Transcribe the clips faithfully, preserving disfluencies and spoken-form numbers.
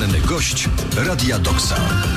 Poranny gość Radia Doksa.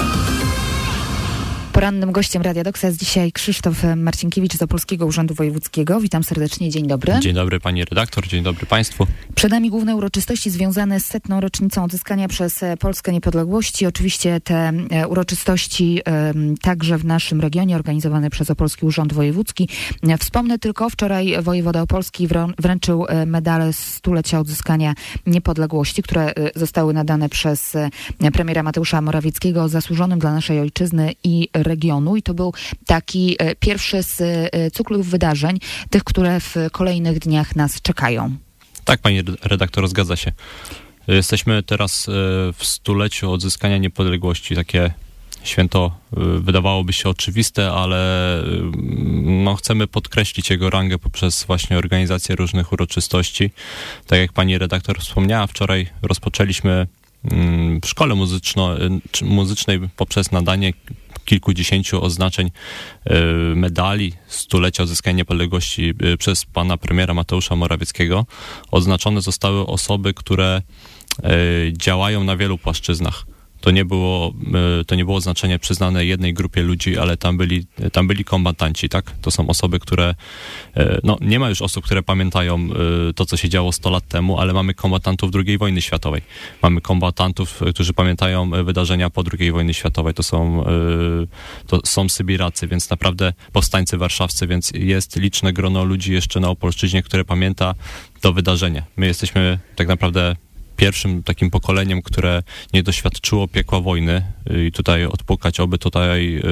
Porannym gościem Radia Doksa jest dzisiaj Krzysztof Marcinkiewicz z Opolskiego Urzędu Wojewódzkiego. Witam serdecznie, dzień dobry. Dzień dobry pani redaktor, dzień dobry państwu. Przed nami główne uroczystości związane z setną rocznicą odzyskania przez Polskę niepodległości. Oczywiście te uroczystości e, także w naszym regionie organizowane przez Opolski Urząd Wojewódzki. Wspomnę tylko, wczoraj wojewoda opolski wrą- wręczył medale stulecia odzyskania niepodległości, które zostały nadane przez premiera Mateusza Morawieckiego zasłużonym dla naszej ojczyzny i regionu i to był taki e, pierwszy z e, cyklu wydarzeń, tych, które w kolejnych dniach nas czekają. Tak, pani redaktor, zgadza się. Jesteśmy teraz e, w stuleciu odzyskania niepodległości. Takie święto e, wydawałoby się oczywiste, ale e, no, chcemy podkreślić jego rangę poprzez właśnie organizację różnych uroczystości. Tak jak pani redaktor wspomniała, wczoraj rozpoczęliśmy mm, w szkole muzyczno, muzycznej poprzez nadanie kilkudziesięciu oznaczeń medali stulecia odzyskania niepodległości przez pana premiera Mateusza Morawieckiego. Odznaczone zostały osoby, które działają na wielu płaszczyznach. To nie było, to nie było oznaczenie przyznane jednej grupie ludzi, ale tam byli, tam byli kombatanci, tak? To są osoby, które, no nie ma już osób, które pamiętają to, co się działo sto lat temu, ale mamy kombatantów drugiej wojny światowej. Mamy kombatantów, którzy pamiętają wydarzenia po drugiej wojny światowej. To są, to są Sybiracy, więc naprawdę powstańcy warszawscy, więc jest liczne grono ludzi jeszcze na Opolszczyźnie, które pamięta to wydarzenie. My jesteśmy tak naprawdę pierwszym takim pokoleniem, które nie doświadczyło piekła wojny i tutaj odpukać, oby tutaj yy,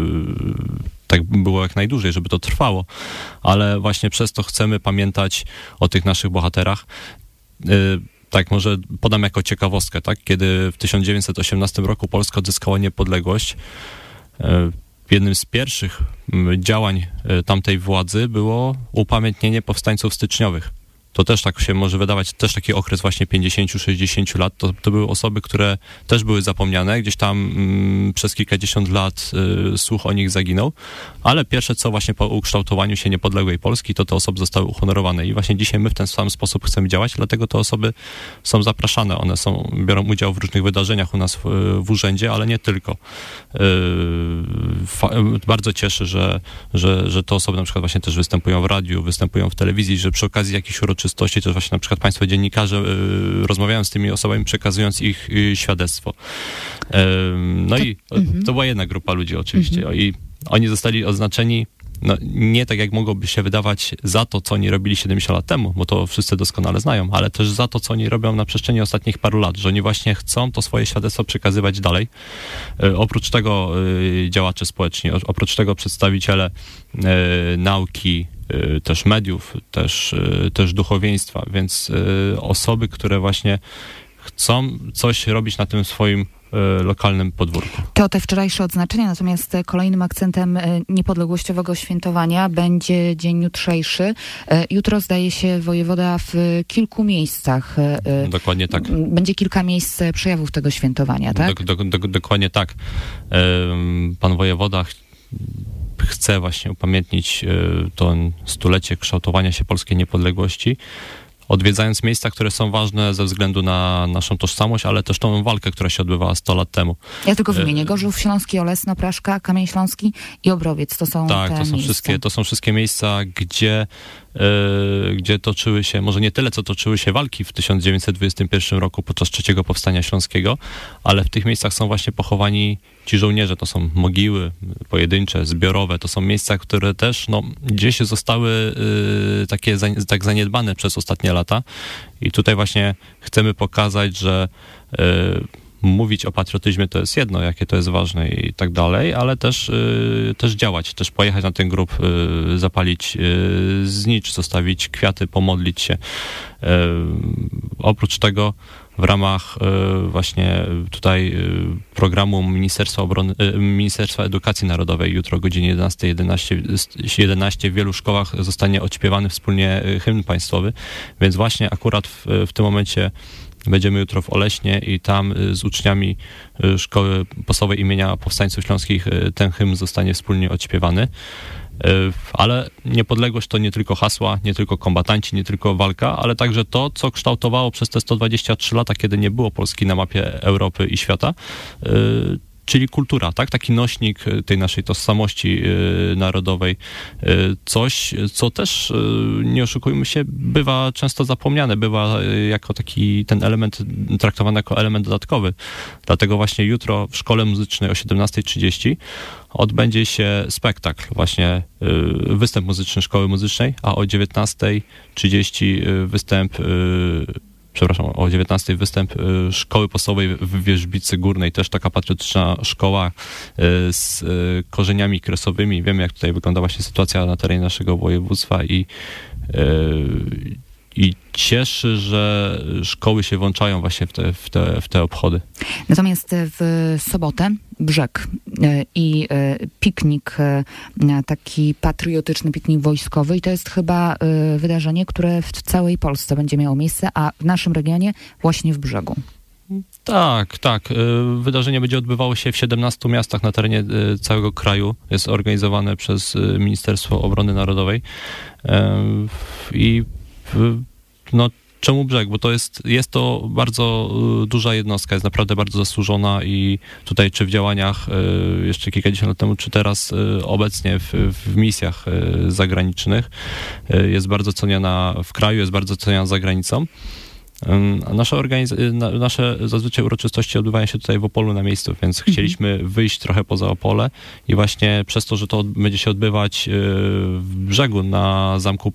tak było jak najdłużej, żeby to trwało, ale właśnie przez to chcemy pamiętać o tych naszych bohaterach. Yy, tak, może podam jako ciekawostkę, tak? Kiedy w tysiąc dziewięćset osiemnastym roku Polska odzyskała niepodległość, yy, jednym z pierwszych działań tamtej władzy było upamiętnienie powstańców styczniowych. To też tak się może wydawać, też taki okres właśnie pięćdziesiąt sześćdziesiąt lat, to, to były osoby, które też były zapomniane, gdzieś tam mm, przez kilkadziesiąt lat y, słuch o nich zaginął, ale pierwsze co właśnie po ukształtowaniu się niepodległej Polski, to te osoby zostały uhonorowane i właśnie dzisiaj my w ten sam sposób chcemy działać, dlatego te osoby są zapraszane, one są, biorą udział w różnych wydarzeniach u nas w, w urzędzie, ale nie tylko. Y, fa, bardzo cieszy, że, że, że te osoby na przykład właśnie też występują w radiu, występują w telewizji, że przy okazji jakichś uroczystości uroczystości, też właśnie na przykład państwo dziennikarze y, rozmawiają z tymi osobami, przekazując ich y, świadectwo. Y, no to, i mm-hmm. to była jedna grupa ludzi oczywiście mm-hmm. i oni zostali oznaczeni no, nie tak jak mogłoby się wydawać za to, co oni robili siedemdziesiąt lat temu, bo to wszyscy doskonale znają, ale też za to, co oni robią na przestrzeni ostatnich paru lat, że oni właśnie chcą to swoje świadectwo przekazywać dalej. Y, oprócz tego y, działacze społeczni, oprócz tego przedstawiciele y, nauki, też mediów, też, też duchowieństwa, więc osoby, które właśnie chcą coś robić na tym swoim lokalnym podwórku. To te wczorajsze odznaczenia, natomiast kolejnym akcentem niepodległościowego świętowania będzie dzień jutrzejszy. Jutro zdaje się wojewoda w kilku miejscach. Dokładnie tak. Będzie kilka miejsc przejawów tego świętowania, tak? Do, do, do, dokładnie tak. Pan wojewoda chce właśnie upamiętnić to stulecie kształtowania się polskiej niepodległości, odwiedzając miejsca, które są ważne ze względu na naszą tożsamość, ale też tą walkę, która się odbywała sto lat temu. Ja tylko wymienię Gorzów Śląski, Olesno, Praszka, Kamień Śląski i Obrowiec. To są tak, te to są miejsca. wszystkie, to są wszystkie miejsca, gdzie, yy, gdzie toczyły się, może nie tyle, co toczyły się walki w tysiąc dziewięćset dwudziestym pierwszym roku podczas trzeciego Powstania Śląskiego, ale w tych miejscach są właśnie pochowani ci żołnierze. To są mogiły pojedyncze, zbiorowe. To są miejsca, które też no, gdzieś zostały yy, takie za, tak zaniedbane przez ostatnie lata. I tutaj właśnie chcemy pokazać, że yy, mówić o patriotyzmie to jest jedno, jakie to jest ważne i tak dalej, ale też, yy, też działać, też pojechać na ten grób, yy, zapalić yy, znicz, zostawić kwiaty, pomodlić się. Yy, oprócz tego w ramach y, właśnie tutaj y, programu Ministerstwa Obrony, y, Ministerstwa Edukacji Narodowej jutro o godzinie jedenasta jedenaście w wielu szkołach zostanie odśpiewany wspólnie hymn państwowy, więc właśnie akurat w, w tym momencie Będziemy jutro w Oleśnie i tam z uczniami Szkoły Podstawowej imienia Powstańców Śląskich ten hymn zostanie wspólnie odśpiewany. Ale niepodległość to nie tylko hasła, nie tylko kombatanci, nie tylko walka, ale także to, co kształtowało przez te sto dwadzieścia trzy lata, kiedy nie było Polski na mapie Europy i świata, czyli kultura, tak? Taki nośnik tej naszej tożsamości narodowej. Coś, co też, nie oszukujmy się, bywa często zapomniane, bywa jako taki ten element traktowany jako element dodatkowy. Dlatego właśnie jutro w Szkole Muzycznej o siedemnasta trzydzieści odbędzie się spektakl, właśnie występ muzyczny Szkoły Muzycznej, a o dziewiętnasta trzydzieści występ przepraszam, o dziewiętnastej występ Szkoły Podstawowej w Wierzbicy Górnej, też taka patriotyczna szkoła z korzeniami kresowymi. Wiemy, jak tutaj wygląda właśnie sytuacja na terenie naszego województwa i, i cieszy, że szkoły się włączają właśnie w te, w te, w te obchody. Natomiast w sobotę Brzeg i piknik, taki patriotyczny piknik wojskowy i to jest chyba wydarzenie, które w całej Polsce będzie miało miejsce, a w naszym regionie właśnie w Brzegu. Tak, tak. Wydarzenie będzie odbywało się w siedemnastu miastach na terenie całego kraju. Jest organizowane przez Ministerstwo Obrony Narodowej i no czemu Brzeg? Bo to jest, jest to bardzo duża jednostka, jest naprawdę bardzo zasłużona i tutaj czy w działaniach jeszcze kilkadziesiąt lat temu, czy teraz obecnie w, w misjach zagranicznych jest bardzo ceniona w kraju, jest bardzo ceniona za granicą. Nasze, organiz- nasze zazwyczaj uroczystości odbywają się tutaj w Opolu na miejscu, więc mhm. chcieliśmy wyjść trochę poza Opole i właśnie przez to, że to będzie się odbywać w Brzegu na zamku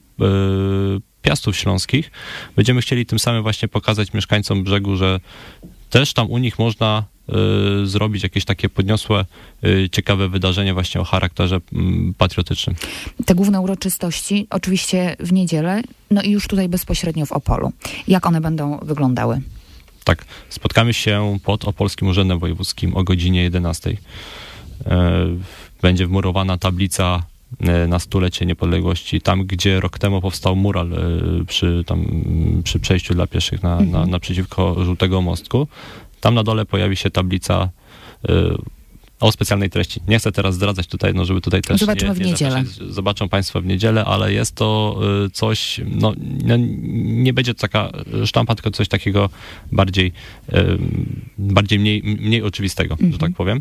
Piastów Śląskich, będziemy chcieli tym samym właśnie pokazać mieszkańcom Brzegu, że też tam u nich można y, zrobić jakieś takie podniosłe, y, ciekawe wydarzenie właśnie o charakterze y, patriotycznym. Te główne uroczystości oczywiście w niedzielę, no i już tutaj bezpośrednio w Opolu. Jak one będą wyglądały? Tak, spotkamy się pod Opolskim Urzędem Wojewódzkim o godzinie jedenastej. Y, będzie wmurowana tablica na stulecie niepodległości, tam gdzie rok temu powstał mural przy, tam, przy przejściu dla pieszych na, mhm. na, naprzeciwko Żółtego Mostku. Tam na dole pojawi się tablica y, o specjalnej treści. Nie chcę teraz zdradzać tutaj, no żeby tutaj też Zobaczymy nie, w niedzielę. Nie zobaczą Państwo w niedzielę, ale jest to y, coś, no, no nie będzie to taka sztampa, tylko coś takiego bardziej, y, bardziej mniej, mniej oczywistego, mhm. że tak powiem.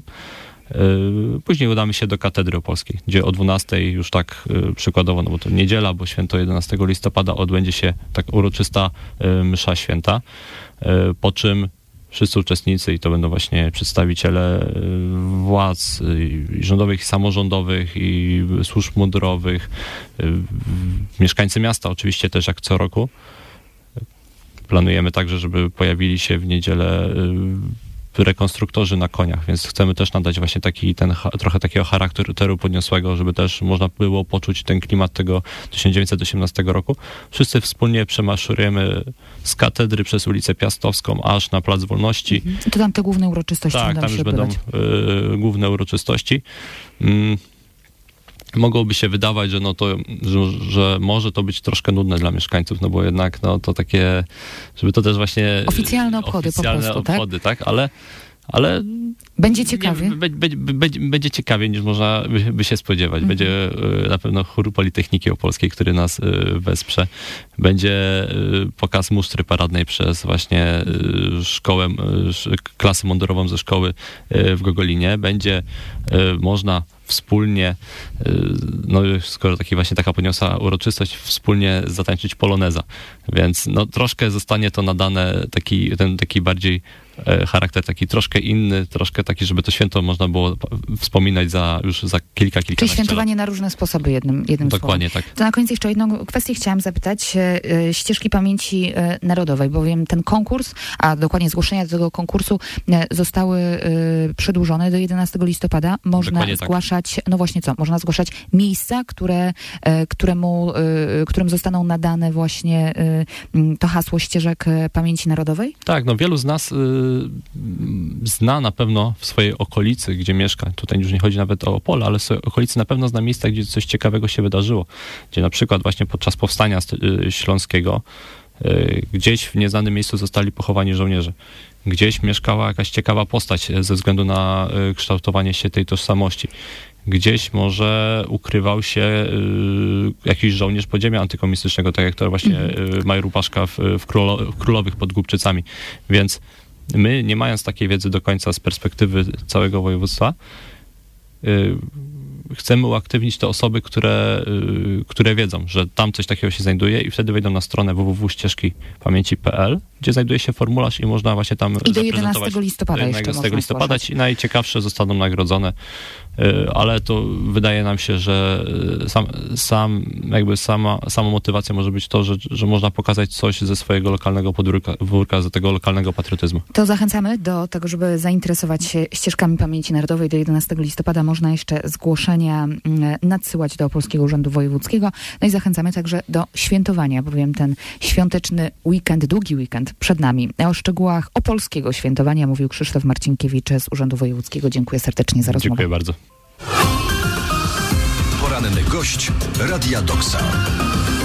Później udamy się do Katedry Opolskiej, gdzie o dwunastej już tak przykładowo, no bo to niedziela, bo święto jedenastego listopada, odbędzie się tak uroczysta msza święta, po czym wszyscy uczestnicy, i to będą właśnie przedstawiciele władz i rządowych, i samorządowych, i służb mundurowych, mieszkańcy miasta oczywiście też jak co roku. Planujemy także, żeby pojawili się w niedzielę rekonstruktorzy na koniach, więc chcemy też nadać właśnie taki, ten, trochę takiego charakteru podniosłego, żeby też można było poczuć ten klimat tego tysiąc dziewięćset osiemnastego roku. Wszyscy wspólnie przemaszerujemy z katedry przez ulicę Piastowską aż na Plac Wolności. Mhm. To tam te główne uroczystości tak, będą tam się już odbywać. będą y, główne uroczystości. Mm. Mogłoby się wydawać, że, no to, że, że może to być troszkę nudne dla mieszkańców, no bo jednak no to takie, żeby to też właśnie... Oficjalne obchody oficjalne po prostu, obchody, tak? tak? Ale, ale... Będzie ciekawie. Nie, będzie, będzie, będzie ciekawie, niż można by, by się spodziewać. Mhm. Będzie y, na pewno chór Politechniki Opolskiej, który nas y, wesprze. Będzie y, pokaz musztry paradnej przez właśnie y, szkołę, y, klasę mundurową ze szkoły y, w Gogolinie. Będzie y, można wspólnie, no skoro taki właśnie taka podniosła uroczystość, wspólnie zatańczyć poloneza. Więc no troszkę zostanie to nadane, taki, ten taki bardziej charakter taki troszkę inny, troszkę taki, żeby to święto można było wspominać za już za kilka, kilkanaście Czyli świętowanie lat. Na różne sposoby jednym, jednym Dokładnie słowem. tak. To na koniec jeszcze jedną kwestię chciałam zapytać. Ścieżki Pamięci Narodowej, bowiem ten konkurs, a dokładnie zgłoszenia do tego konkursu zostały przedłużone do jedenastego listopada. Można Dokładnie zgłaszać, tak. no właśnie co, można zgłaszać miejsca, które, któremu, którym zostaną nadane właśnie to hasło Ścieżek Pamięci Narodowej? Tak, no wielu z nas zna na pewno w swojej okolicy, gdzie mieszka. Tutaj już nie chodzi nawet o Opole, ale w swojej okolicy na pewno zna miejsca, gdzie coś ciekawego się wydarzyło. Gdzie na przykład właśnie podczas powstania śląskiego Gdzieś w nieznanym miejscu zostali pochowani żołnierze. Gdzieś mieszkała jakaś ciekawa postać ze względu na kształtowanie się tej tożsamości. Gdzieś może ukrywał się y, jakiś żołnierz podziemia antykomunistycznego, tak jak to właśnie y, Major Łupaszka w, w, Królo, w Królowych pod Głubczycami. Więc my, nie mając takiej wiedzy do końca z perspektywy całego województwa, y, chcemy uaktywnić te osoby, które, y, które wiedzą, że tam coś takiego się znajduje i wtedy wejdą na stronę w w w kropka ścieżki pamięci kropka p l, gdzie znajduje się formularz i można właśnie tam I do jedenastego listopada do jeszcze jedenastego listopada ci najciekawsze zostaną nagrodzone, y, ale to wydaje nam się, że sam, sam jakby sama, sama motywacja może być to, że, że można pokazać coś ze swojego lokalnego podwórka, podwórka, ze tego lokalnego patriotyzmu. To zachęcamy do tego, żeby zainteresować się ścieżkami pamięci narodowej. Do jedenastego listopada można jeszcze zgłoszenia nadsyłać do Opolskiego Urzędu Wojewódzkiego. No i zachęcamy także do świętowania, bowiem ten świąteczny weekend, długi weekend przed nami. O szczegółach opolskiego świętowania mówił Krzysztof Marcinkiewicz z Urzędu Wojewódzkiego. Dziękuję serdecznie za rozmowę. Dziękuję bardzo. Poranny gość Radia Doksa.